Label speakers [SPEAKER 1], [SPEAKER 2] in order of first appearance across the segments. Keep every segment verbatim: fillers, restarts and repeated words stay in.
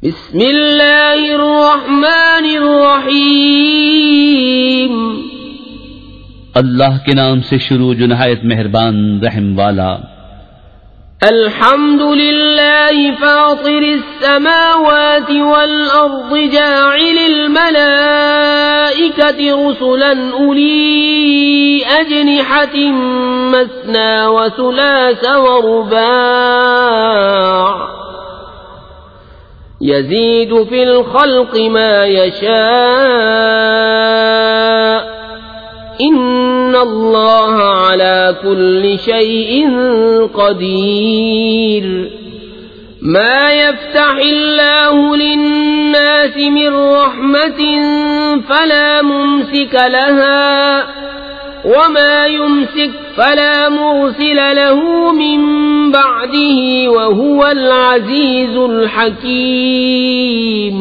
[SPEAKER 1] بسم اللہ الرحمن الرحیم
[SPEAKER 2] اللہ کے نام سے شروع جو نہایت مہربان رحم والا.
[SPEAKER 1] الحمد للہ فاطر السماوات والارض جاعل الملائکۃ رسلا اولی اجنحۃ مثنى وثلاث ورباع يزيد في الخلق ما يشاء إن الله على كل شيء قدير. ما يفتح الله للناس من رحمة فلا ممسك لها وما يمسك فلا مرسل له من بعده وهو العزيز الحكيم.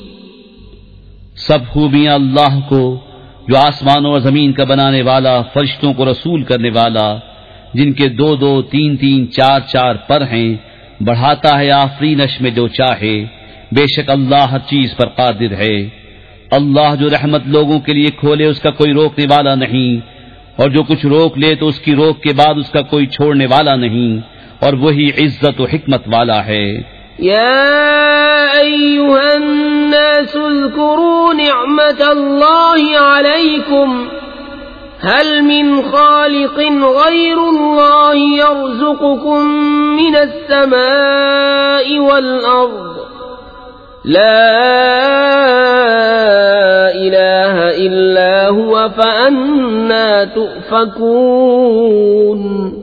[SPEAKER 2] سب خوبیاں اللہ کو جو آسمانوں اور زمین کا بنانے والا، فرشتوں کو رسول کرنے والا، جن کے دو دو تین تین چار چار پر ہیں، بڑھاتا ہے آفرینش میں جو چاہے. بے شک اللہ ہر چیز پر قادر ہے. اللہ جو رحمت لوگوں کے لیے کھولے اس کا کوئی روکنے والا نہیں، اور جو کچھ روک لے تو اس کی روک کے بعد اس کا کوئی چھوڑنے والا نہیں، اور وہی عزت و حکمت والا ہے.
[SPEAKER 1] یا ایھا الناس اذکروا نعمت اللہ علیکم هل من خالق غیر اللہ یرزقکم من السماء والارض لا الہ الا هو فأنا تؤفکون.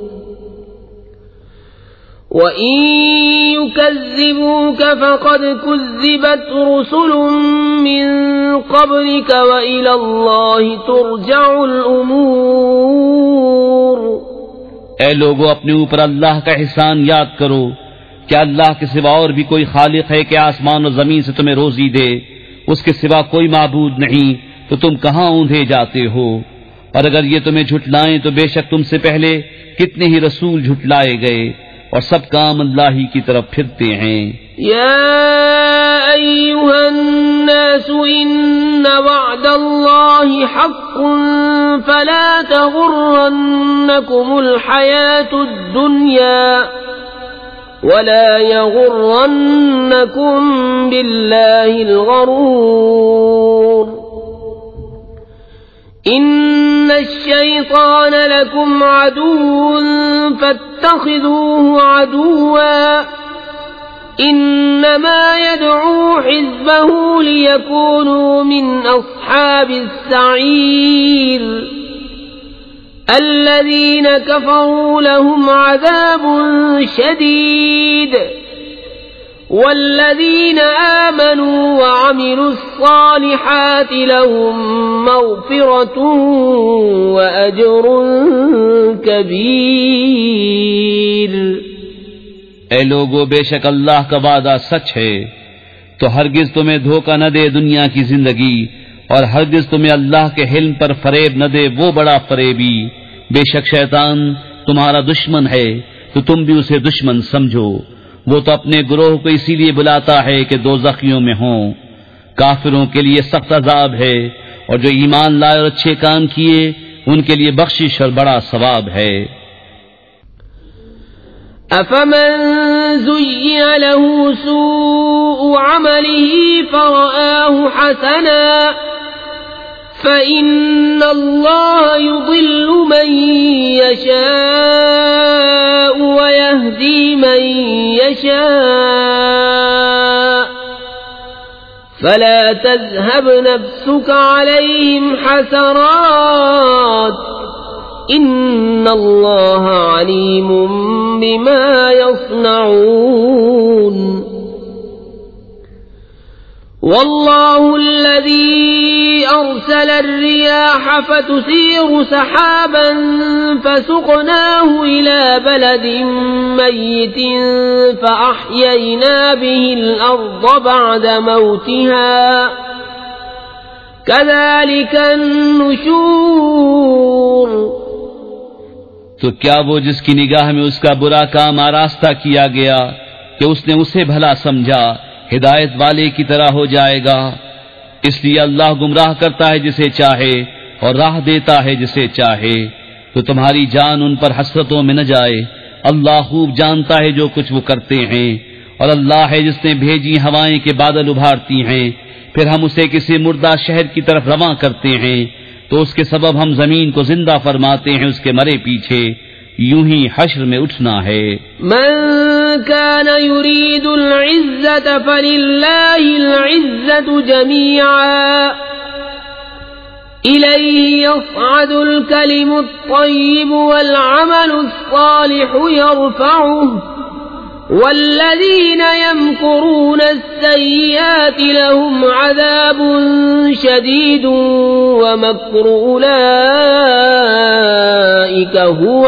[SPEAKER 1] وَإِن يُكَذِّبُوكَ فَقَدْ كُذِّبَتْ رُسُلٌ مِّن قَبْلِكَ وَإِلَى اللَّهِ تُرْجَعُ الْأُمُورُ.
[SPEAKER 2] اے لوگو اپنے اوپر اللہ کا احسان یاد کرو. کیا اللہ کے سوا اور بھی کوئی خالق ہے کہ آسمان و زمین سے تمہیں روزی دے؟ اس کے سوا کوئی معبود نہیں، تو تم کہاں اوندھے جاتے ہو؟ اور اگر یہ تمہیں جھٹلائیں تو بے شک تم سے پہلے کتنے ہی رسول جھٹلائے گئے، اور سب کام اللہ ہی کی طرف پھرتے ہیں.
[SPEAKER 1] یا ایھا الناس ان وعد اللہ حق فلا تغرنکم الحیاة الدنیا ولا یغرنکم باللہ الغرور. ان الشیطان لکم عدو فاتخذوه عدوا انما يدعو حزبه ليكونوا من اصحاب السعير. الذين كفروا لهم عذاب شديد والذين آمنوا وعملوا الصالحات لهم مغفرة وأجر كبير.
[SPEAKER 2] اے لوگو بے شک اللہ کا وعدہ سچ ہے، تو ہرگز تمہیں دھوکہ نہ دے دنیا کی زندگی، اور ہرگز تمہیں اللہ کے حلم پر فریب نہ دے وہ بڑا فریبی. بے شک شیطان تمہارا دشمن ہے تو تم بھی اسے دشمن سمجھو. وہ تو اپنے گروہ کو اسی لیے بلاتا ہے کہ دوزخیوں میں ہوں. کافروں کے لیے سخت عذاب ہے، اور جو ایمان لائے اور اچھے کام کیے ان کے لیے بخشش اور بڑا ثواب ہے.
[SPEAKER 1] افمن زین له سوء عمله فرآه حسنا فإن الله يضل من يشاء ويهدي من يشاء فلا تذهب نفسك عليهم حسرات ان اللہ علیم بما يصنعون. واللہ الذی ارسل الرياح فتثير سحابا فسقناه الى بلد میت فاحیینا به الارض بعد موتها كذلك النشور.
[SPEAKER 2] تو کیا وہ جس کی نگاہ میں اس کا برا کام آراستہ کیا گیا کہ اس نے اسے بھلا سمجھا ہدایت والے کی طرح ہو جائے گا. اس لیے اللہ گمراہ کرتا ہے جسے چاہے اور راہ دیتا ہے جسے چاہے. تو تمہاری جان ان پر حسرتوں میں نہ جائے. اللہ خوب جانتا ہے جو کچھ وہ کرتے ہیں. اور اللہ ہے جس نے بھیجی ہوائیں کے بادل ابھارتی ہیں، پھر ہم اسے کسی مردہ شہر کی طرف رواں کرتے ہیں، تو اس کے سبب ہم زمین کو زندہ فرماتے ہیں اس کے مرے پیچھے. یوں ہی حشر میں اٹھنا ہے.
[SPEAKER 1] من كان يريد العزة فلله العزة جميعا إليه يصعد الكلم الطيب والعمل الصالح يرفعه والذين يمكرون السيئات لهم عذاب شديد ومكر أولئك هو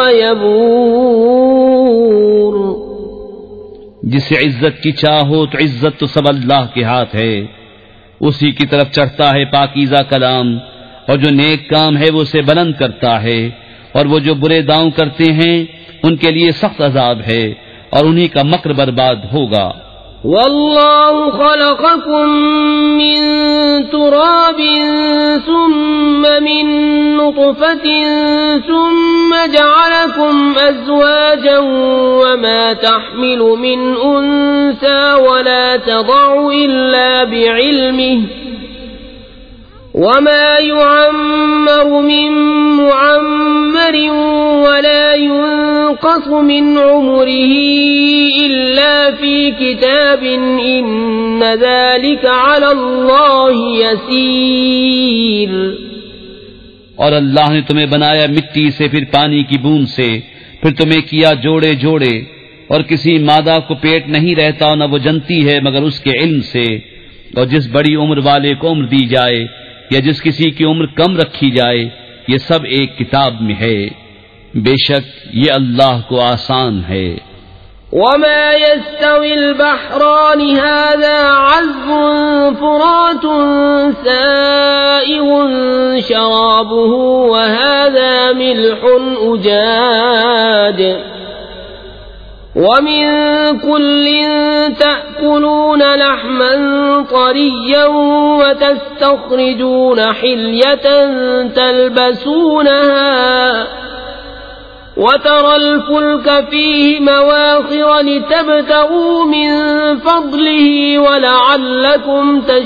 [SPEAKER 1] يبور.
[SPEAKER 2] جسے عزت کی چاہو تو عزت تو سب اللہ کے ہاتھ ہے، اسی کی طرف چڑھتا ہے پاکیزہ کلام، اور جو نیک کام ہے وہ اسے بلند کرتا ہے، اور وہ جو برے داؤں کرتے ہیں ان کے لیے سخت عذاب ہے، اور انہی کا مکر برباد ہوگا.
[SPEAKER 1] والله خلقكم من تراب ثم من نطفة ثم جعلكم أزواجا وما تحمل من أنثى ولا تضع إلا بعلمه وما يعمر من معمر ولا ينقص من عمره إلا في كتاب إن ذلك على الله يسير.
[SPEAKER 2] اور اللہ نے تمہیں بنایا مٹی سے، پھر پانی کی بوند سے، پھر تمہیں کیا جوڑے جوڑے، اور کسی مادہ کو پیٹ نہیں رہتا نہ وہ جنتی ہے مگر اس کے علم سے. اور جس بڑی عمر والے کو عمر دی جائے یا جس کسی کی عمر کم رکھی جائے، یہ سب ایک کتاب میں ہے. بے شک یہ اللہ کو آسان ہے.
[SPEAKER 1] وما يستوي البحران هذا عذب فرات سائغ شرابه وهذا ملح أجاج ومن كل تأكلون لحما طريا وتستخرجون حلية تلبسونها وترى الفلك فيه مواخر لتبتغوا من فضله ولعلكم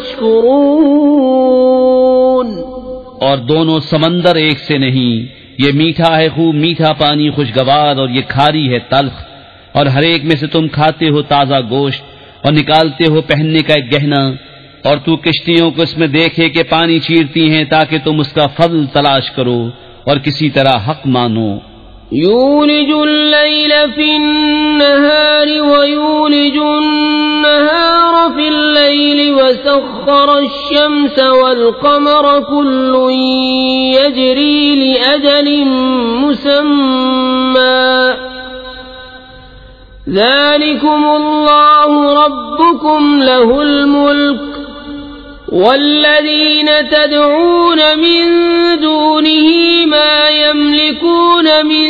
[SPEAKER 1] تشكرون.
[SPEAKER 2] اور دونوں سمندر ایک سے نہیں، یہ میٹھا ہے خوب میٹھا پانی خوشگوار، اور یہ کھاری ہے تلخ. اور ہر ایک میں سے تم کھاتے ہو تازہ گوشت اور نکالتے ہو پہننے کا ایک گہنا. اور تو کشتیوں کو اس میں دیکھے کہ پانی چیرتی ہیں تاکہ تم اس کا فضل تلاش کرو اور کسی طرح حق مانو.
[SPEAKER 1] يولج الليل في النهار ويولج النهار في الليل وسخر الشمس والقمر كل يجري لأجل مسمى ذلكم الله ربكم له الملك والذين تدعون من دونه ما يملكون من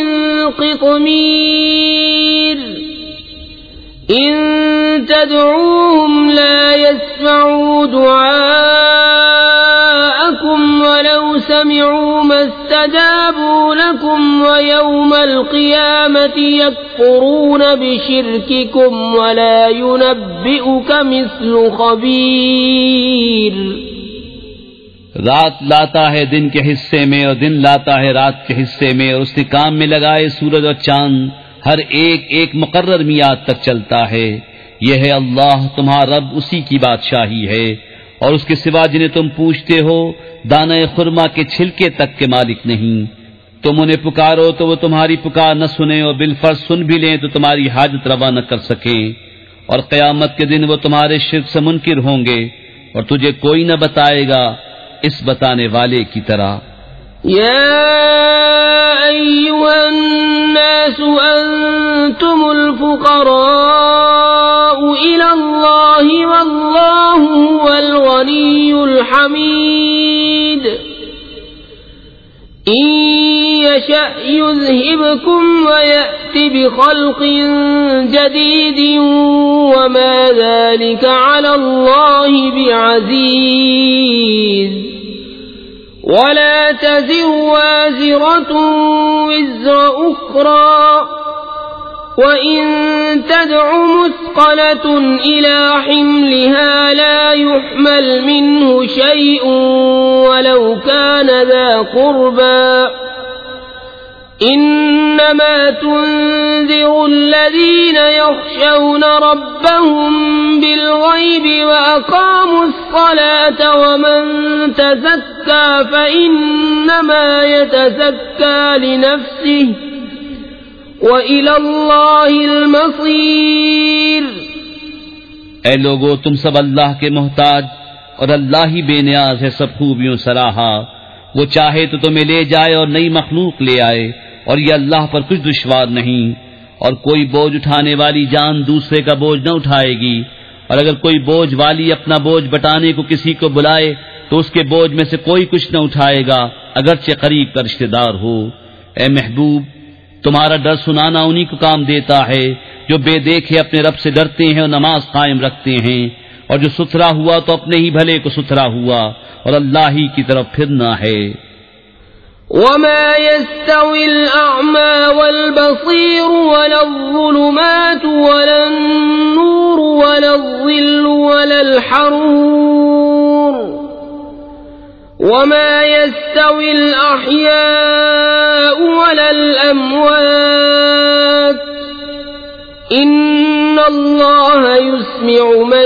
[SPEAKER 1] قطمير إن تدعوهم لا يسمعوا دعاءكم ولو سمعوا ما استجابوا لكم ويوم القيامة يكفرون بشرككم ولا ينبئك مثل خبير.
[SPEAKER 2] رات لاتا ہے دن کے حصے میں اور دن لاتا ہے رات کے حصے میں، اور اس نے کام میں لگائے سورج اور چاند، ہر ایک ایک مقرر میعاد تک چلتا ہے. یہ ہے اللہ تمہارا رب، اسی کی بادشاہی ہے. اور اس کے سوا جنہیں تم پوچھتے ہو دانہ خرما کے چھلکے تک کے مالک نہیں. تم انہیں پکارو تو وہ تمہاری پکار نہ سنیں، اور بالفرض سن بھی لیں تو تمہاری حاجت روا نہ کر سکیں. اور قیامت کے دن وہ تمہارے شرک سے منکر ہوں گے، اور تجھے کوئی نہ بتائے گا اس بتانے والے کی طرح.
[SPEAKER 1] يا أيها الناس أنتم الفقراء إلى الله والله هو الغني الحميد إن يشأ يذهبكم ويأت بخلق جديد وما ذلك على الله بعزيز ولا تزر وازرة وزر أخرى وإن تدع مثقلة إلى حملها لا يحمل منه شيء ولو كان ذا قربى إنما تنذر الذين يخشون ربهم بالغيب وأقاموا الصلاة ومن تزكى فإنما يتزكى لنفسه وَإِلَى اللَّهِ الْمَصِيرُ۔
[SPEAKER 2] اے لوگو، تم سب اللہ کے محتاج اور اللہ ہی بے نیاز ہے سب خوبیوں سراہا۔ وہ چاہے تو تمہیں لے جائے اور نئی مخلوق لے آئے، اور یہ اللہ پر کچھ دشوار نہیں۔ اور کوئی بوجھ اٹھانے والی جان دوسرے کا بوجھ نہ اٹھائے گی، اور اگر کوئی بوجھ والی اپنا بوجھ بٹانے کو کسی کو بلائے تو اس کے بوجھ میں سے کوئی کچھ نہ اٹھائے گا، اگرچہ قریب کا رشتہ دار ہو۔ اے محبوب، تمہارا ڈر سنانا انہی کو کام دیتا ہے جو بے دیکھے اپنے رب سے ڈرتے ہیں اور نماز قائم رکھتے ہیں، اور جو ستھرا ہوا تو اپنے ہی بھلے کو ستھرا ہوا، اور اللہ ہی کی طرف پھرنا ہے۔
[SPEAKER 1] وما يستوي الأعمى والبصير ولا الظلمات ولا النور ولا الظل ولا الحرور وما يستوي الأحياء ولا الأموات إن الله يسمع من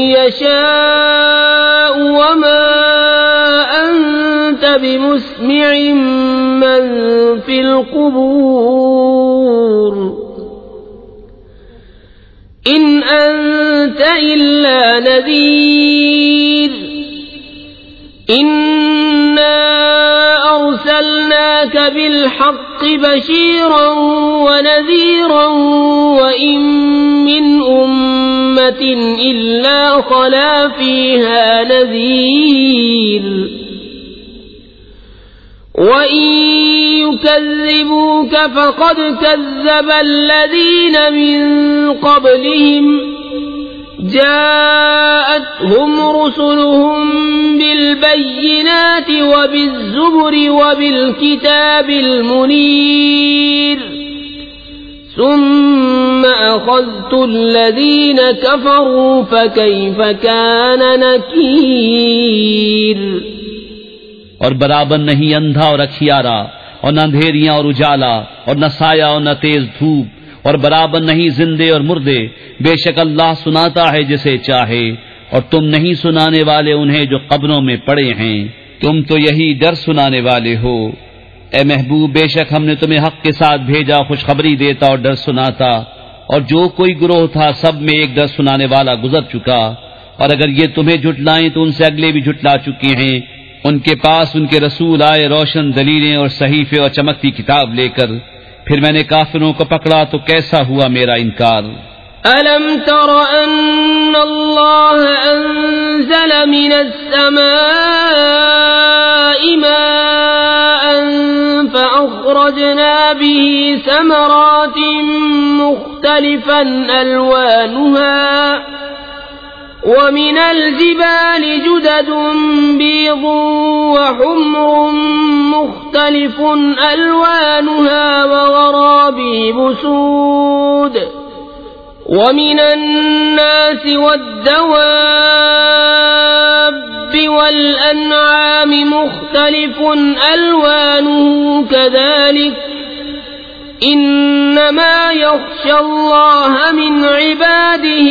[SPEAKER 1] يشاء وما أنت بمسمع من في القبور إن أنت إلا نذير إنا أرسلناك بالحق بشيرا ونذيرا وإن من أمة إلا خلا فيها نذير وإن يكذبوك فقد كذب الذين من قبلهم جاءتهم رسلهم بالبينات وبالزبر وبالكتاب المنير ثم أخذت الذين كفروا فكيف كان نكير۔
[SPEAKER 2] اور برابر نہیں اندھا اور اکھیارا، اور نہ اندھیریاں اور اجالا، اور نہ سایہ اور نہ تیز دھوپ، اور برابر نہیں زندے اور مردے، بے شک اللہ سناتا ہے جسے چاہے، اور تم نہیں سنانے والے انہیں جو قبروں میں پڑے ہیں، تم تو یہی ڈر سنانے والے ہو۔ اے محبوب، بے شک ہم نے تمہیں حق کے ساتھ بھیجا، خوشخبری دیتا اور ڈر سناتا، اور جو کوئی گروہ تھا سب میں ایک ڈر سنانے والا گزر چکا، اور اگر یہ تمہیں جھٹلائیں تو ان سے اگلے بھی جھٹلا چکے ہیں۔ ان کے پاس ان کے رسول آئے روشن دلیلیں اور صحیفے اور چمکتی کتاب لے کر، پھر میں نے کافروں کو پکڑا تو کیسا ہوا میرا انکار۔
[SPEAKER 1] أَلَمْ تَرَ أَنَّ اللَّهَ أَنزَلَ مِنَ السَّمَاءِ مَاءً فَأَخْرَجْنَا بِهِ ثَمَرَاتٍ مُخْتَلِفًا أَلْوَانُهَا وَمِنَ الْجِبَالِ جُدَدٌ بِيضٌ وَحُمْرٌ مُخْتَلِفٌ أَلْوَانُهَا وَغَرَابِيبُ سُودٌ وَمِنَ النَّاسِ وَالدَّوَابِّ وَالْأَنْعَامِ مُخْتَلِفٌ أَلْوَانُهُ كَذَلِكَ إِنَّمَا يَخْشَى اللَّهَ مِنْ عِبَادِهِ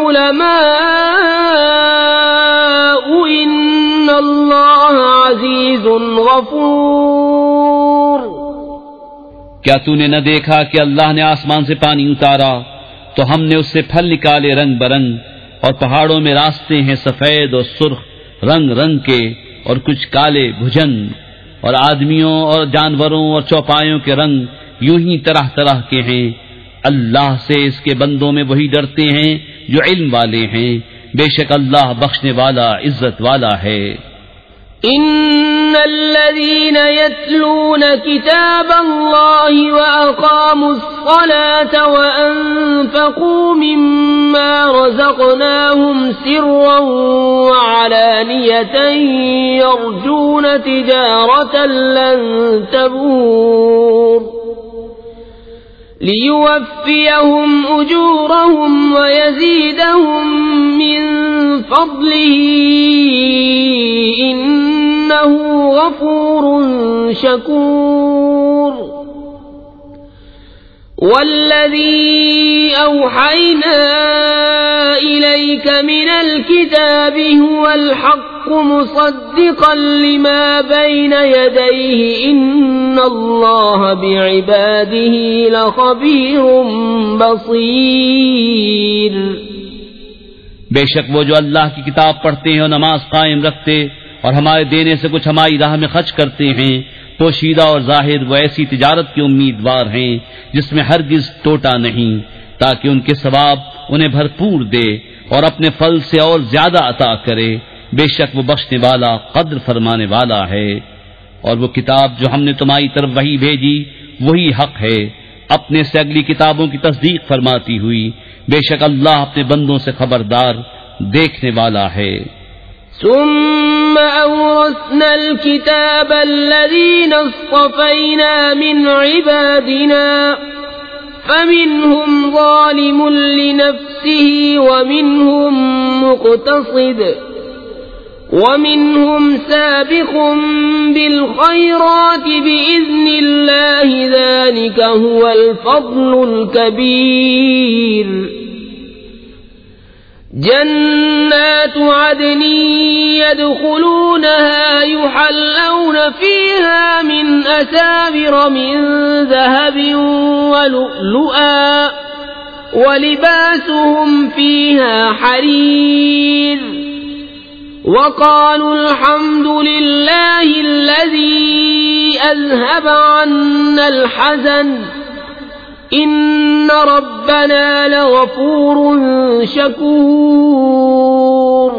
[SPEAKER 1] الْعُلَمَاءُ إِنَّ اللَّهَ عَزِيزٌ غَفُورٌ۔
[SPEAKER 2] کیا تو نے نہ دیکھا کہ اللہ نے آسمان سے پانی اتارا تو ہم نے اس سے پھل نکالے رنگ برنگ، اور پہاڑوں میں راستے ہیں سفید اور سرخ رنگ رنگ کے، اور کچھ کالے بھجن، اور آدمیوں اور جانوروں اور چوپایوں کے رنگ یوں ہی طرح طرح کے ہیں۔ اللہ سے اس کے بندوں میں وہی ڈرتے ہیں جو علم والے ہیں، بے شک اللہ بخشنے والا عزت والا ہے۔
[SPEAKER 1] إن الذين يتلون كتاب الله وأقاموا الصلاة وأنفقوا مما رزقناهم سرا وعلانية يرجون تجارة لن تبور ليوفيهم أجورهم ويزيدهم من فضله إنه غفور شكور والذي أوحينا إليك من الكتاب هو الحق مصدقا لما بين يديه إن الله بعباده لخبير بصير.
[SPEAKER 2] بے شک وہ جو اللہ کی کتاب پڑھتے ہیں اور نماز قائم رکھتے اور ہمارے دینے سے کچھ ہماری راہ میں خرچ کرتے ہیں پوشیدہ اور ظاہر وہ ایسی تجارت کے امیدوار ہیں جس میں ہرگز ٹوٹا نہیں تاکہ ان کے ثواب انہیں بھرپور دے اور اپنے فضل سے اور زیادہ عطا کرے. بے شک وہ بخشنے والا قدر فرمانے والا ہے. اور وہ کتاب جو ہم نے تمہاری طرف وحی بھیجی وہی حق ہے اپنے سے اگلی کتابوں کی تصدیق فرماتی ہوئی. بے شک اللہ اپنے بندوں سے خبردار دیکھنے والا ہے.
[SPEAKER 1] ثم أورثنا الكتاب الذين اصطفينا من عبادنا فمنهم ظالم لنفسه ومنهم مقتصد ومنهم سابق بالخيرات بإذن الله ذلك هو الفضل الكبير. جنات عدن يدخلونها يحلون فيها من أساور من ذهب ولؤلؤا ولباسهم فيها حرير وقالوا الحمد لله الذي أذهب عنا الحزن إن ربنا لغفور شكور.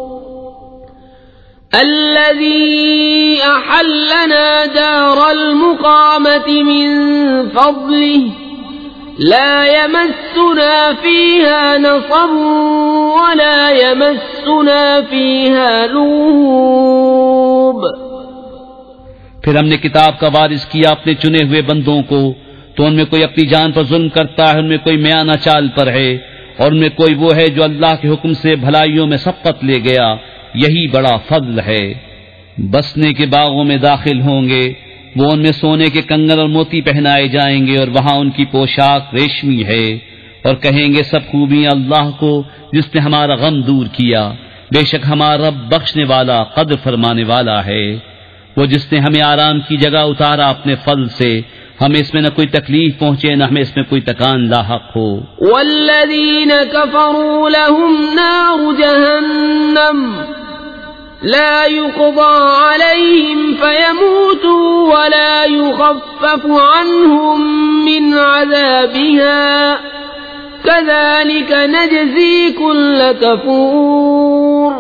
[SPEAKER 1] الذي أحلنا دار المقامة من فضله لا يمسنا فيها نصب ولا يمسنا فيها لغوب.
[SPEAKER 2] پھر ہم نے کتاب کا وارث کیا اپنے چنے ہوئے بندوں کو تو ان میں کوئی اپنی جان پر ظلم کرتا ہے ان میں کوئی میانہ چال پر ہے اور ان میں کوئی وہ ہے جو اللہ کے حکم سے بھلائیوں میں سبقت لے گیا. یہی بڑا فضل ہے. بسنے کے باغوں میں داخل ہوں گے وہ ان میں سونے کے کنگن اور موتی پہنائے جائیں گے اور وہاں ان کی پوشاک ریشمی ہے اور کہیں گے سب خوبیاں اللہ کو جس نے ہمارا غم دور کیا. بے شک ہمارا رب بخشنے والا قدر فرمانے والا ہے. وہ جس نے ہمیں آرام کی جگہ اتارا اپنے فضل سے ہمیں اس میں نہ کوئی تکلیف پہنچے نہ ہمیں اس میں کوئی تکان لاحق ہو.
[SPEAKER 1] والذین کفروا لهم نار جہنم لا يقضى عليهم فيموتوا ولا يخفف عنهم من عذابها كذلك نجزي كل كفور.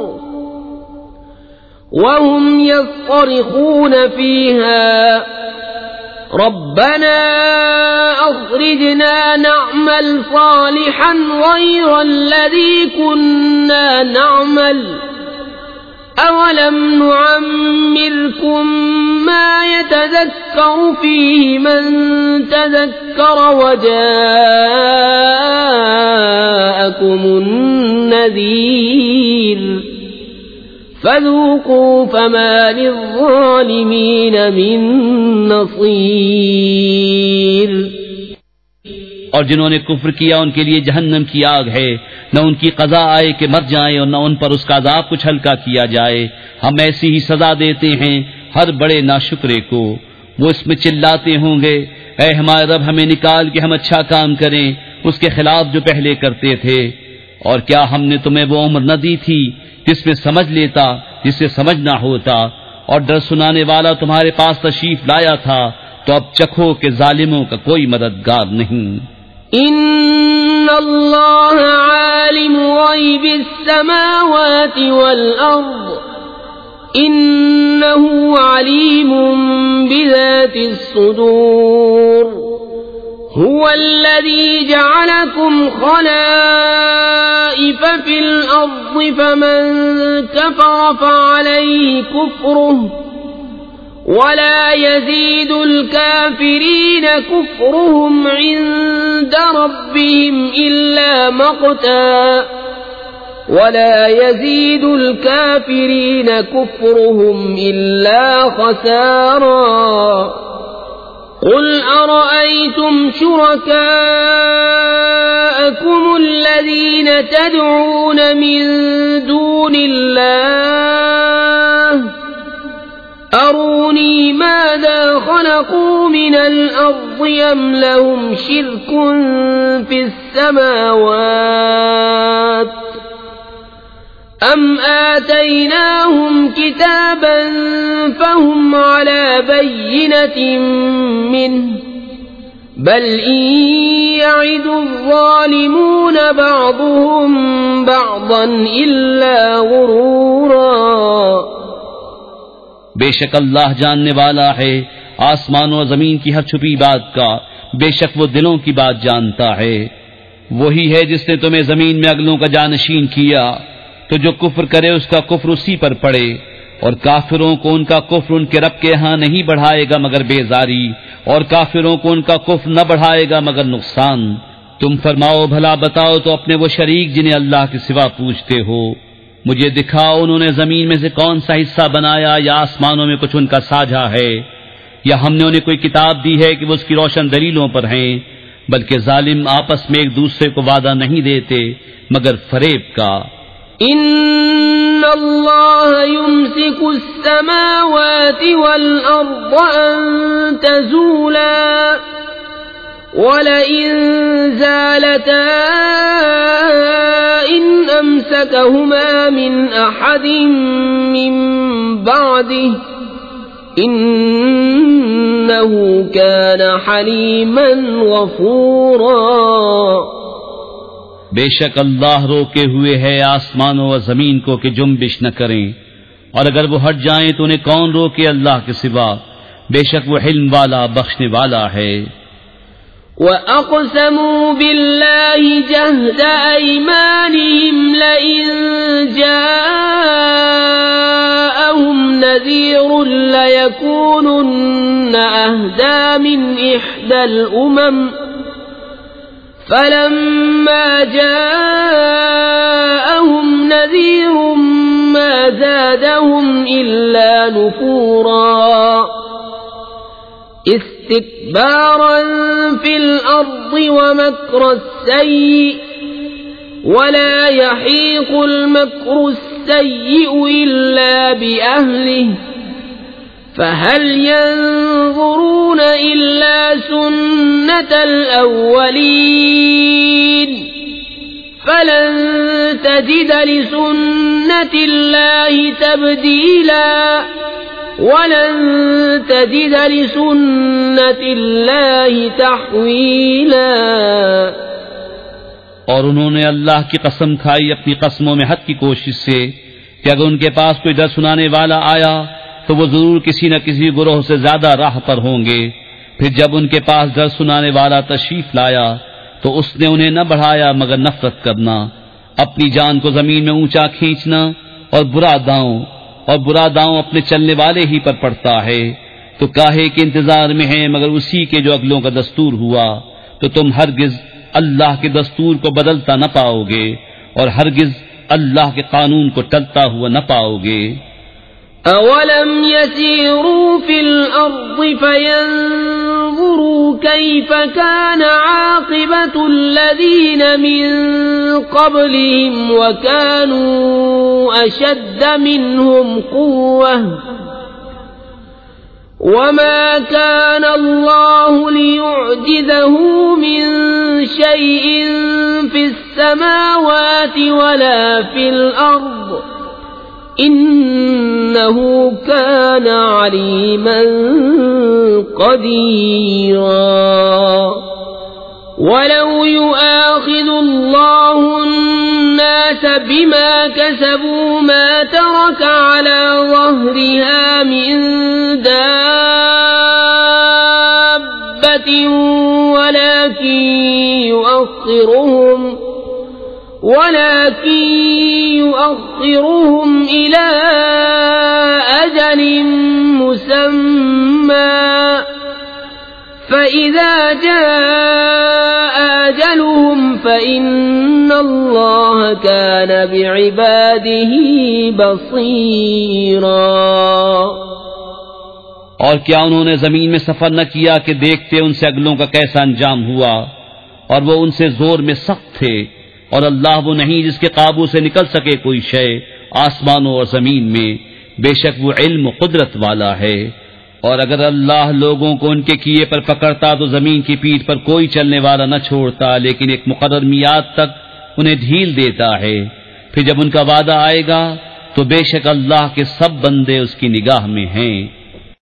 [SPEAKER 1] وهم يصطرخون فيها ربنا أخرجنا نعمل صالحا غير الذي كنا نعمل أولم نعمركم ما يتذكر فيه من تذكر وجاءكم النذير فذوقوا فما للظالمين من نصير.
[SPEAKER 2] اور جنہوں نے کفر کیا ان کے لیے جہنم کی آگ ہے نہ ان کی قضا آئے کہ مر جائیں اور نہ ان پر اس کا عذاب کچھ ہلکا کیا جائے. ہم ایسی ہی سزا دیتے ہیں ہر بڑے ناشکرے کو. وہ اس میں چلاتے ہوں گے اے ہمارے رب ہمیں نکال کے ہم اچھا کام کریں اس کے خلاف جو پہلے کرتے تھے. اور کیا ہم نے تمہیں وہ عمر نہ دی تھی جس میں سمجھ لیتا جسے سمجھنا ہوتا اور ڈر سنانے والا تمہارے پاس تشریف لایا تھا تو اب چکھو کہ ظالموں کا کوئی مددگار نہیں.
[SPEAKER 1] ان اللہ عالم غیب السماوات والارض إنه عليم بذات الصدور هو الذي جعلكم خلائف في الأرض فمن كفر فعليه كفره ولا يزيد الكافرين كفرهم عند ربهم إلا مقتا ولا يزيد الكافرين كفرهم إلا خسارا قل أرأيتم شركاءكم الذين تدعون من دون الله أروني ماذا خلقوا من الأرض أم لهم شرك في السماوات أم آتيناهم كتابا فهم على بينة منه بل إن يعد الظالمون بعضهم بعضا إلا غرورا
[SPEAKER 2] بے شک اللہ جاننے والا ہے آسمان و زمین کی ہر چھپی بات کا، بے شک وہ دلوں کی بات جانتا ہے۔ وہی ہے جس نے تمہیں زمین میں اگلوں کا جانشین کیا، تو جو کفر کرے اس کا کفر اسی پر پڑے، اور کافروں کو ان کا کفر ان کے رب کے ہاں نہیں بڑھائے گا مگر بیزاری، اور کافروں کو ان کا کفر نہ بڑھائے گا مگر نقصان۔ تم فرماؤ بھلا بتاؤ تو اپنے وہ شریک جنہیں اللہ کے سوا پوچھتے ہو، مجھے دکھاؤ انہوں نے زمین میں سے کون سا حصہ بنایا یا آسمانوں میں کچھ ان کا ساجھا ہے، یا ہم نے انہیں کوئی کتاب دی ہے کہ وہ اس کی روشن دلیلوں پر ہیں، بلکہ ظالم آپس میں ایک دوسرے کو وعدہ نہیں دیتے مگر فریب کا۔
[SPEAKER 1] ان اللہ یمسک السماوات والارض ان تزولا وَلَئِن زَالَتَا إِنْ أَمْسَكَهُمَا مِنْ أَحَدٍ مِّن بَعْدِهِ إِنَّهُ كَانَ حَلِيمًا غَفُورًا۔
[SPEAKER 2] بے شک اللہ روکے ہوئے ہے آسمانوں و زمین کو کہ جنبش نہ کریں، اور اگر وہ ہٹ جائیں تو انہیں کون روکے اللہ کے سوا، بے شک وہ حلم والا بخشنے والا ہے۔
[SPEAKER 1] وَأَقْسَمُوا بِاللَّهِ جَهْدَ أَيْمَانِهِمْ لَئِن جَاءَهُمْ نَذِيرٌ لَيَكُونُنَّ أَهْدَىٰ مِنْ إِحْدَى الْأُمَمِ فَلَمَّا جَاءَهُمْ نَذِيرٌ مَا زَادَهُمْ إِلَّا نُفُورًا استكبارا في الأرض ومكر السيء ولا يحيق المكر السيء إلا بأهله فهل ينظرون إلا سنة الأولين فلن تجد لسنة الله تبديلا وَلَن تَجِدَ لِسُنَّةِ اللَّهِ تَحْوِيلًا۔
[SPEAKER 2] اور انہوں نے اللہ کی قسم کھائی اپنی قسموں میں حد کی کوشش سے کہ اگر ان کے پاس کوئی ڈر سنانے والا آیا تو وہ ضرور کسی نہ کسی گروہ سے زیادہ راہ پر ہوں گے۔ پھر جب ان کے پاس ڈر سنانے والا تشریف لایا تو اس نے انہیں نہ بڑھایا مگر نفرت کرنا، اپنی جان کو زمین میں اونچا کھینچنا، اور برا داؤں اور برا داؤں اپنے چلنے والے ہی پر پڑتا ہے۔ تو کاہے کے انتظار میں ہیں مگر اسی کے جو اگلوں کا دستور ہوا، تو تم ہرگز اللہ کے دستور کو بدلتا نہ پاؤ گے اور ہرگز اللہ کے قانون کو ٹلتا ہوا نہ پاؤ گے۔
[SPEAKER 1] اولم يسيروا في الارض فينظروا كيف كان عاقبة الذين من قبلهم وكانوا اشد منهم قوة وما كان الله ليعجزه من شيء في السماوات ولا في الارض إنه كان عليما قديرا ولو يؤاخذ الله الناس الناس بما كسبوا ما ترك على ظهرها من دابة ولكن يؤخرهم ولكن يؤخرهم إلى أجل مسمى فإذا جاء أجلهم فإن الله كان بعباده بصيرا۔
[SPEAKER 2] اور کیا انہوں نے زمین میں سفر نہ کیا کہ دیکھتے ان سے اگلوں کا کیسا انجام ہوا، اور وہ ان سے زور میں سخت تھے، اور اللہ وہ نہیں جس کے قابو سے نکل سکے کوئی شے آسمانوں اور زمین میں، بے شک وہ علم و قدرت والا ہے۔ اور اگر اللہ لوگوں کو ان کے کیے پر پکڑتا تو زمین کی پیٹھ پر کوئی چلنے والا نہ چھوڑتا، لیکن ایک مقرر میعاد تک انہیں ڈھیل دیتا ہے، پھر جب ان کا وعدہ آئے گا تو بے شک اللہ کے سب بندے اس کی نگاہ میں ہیں۔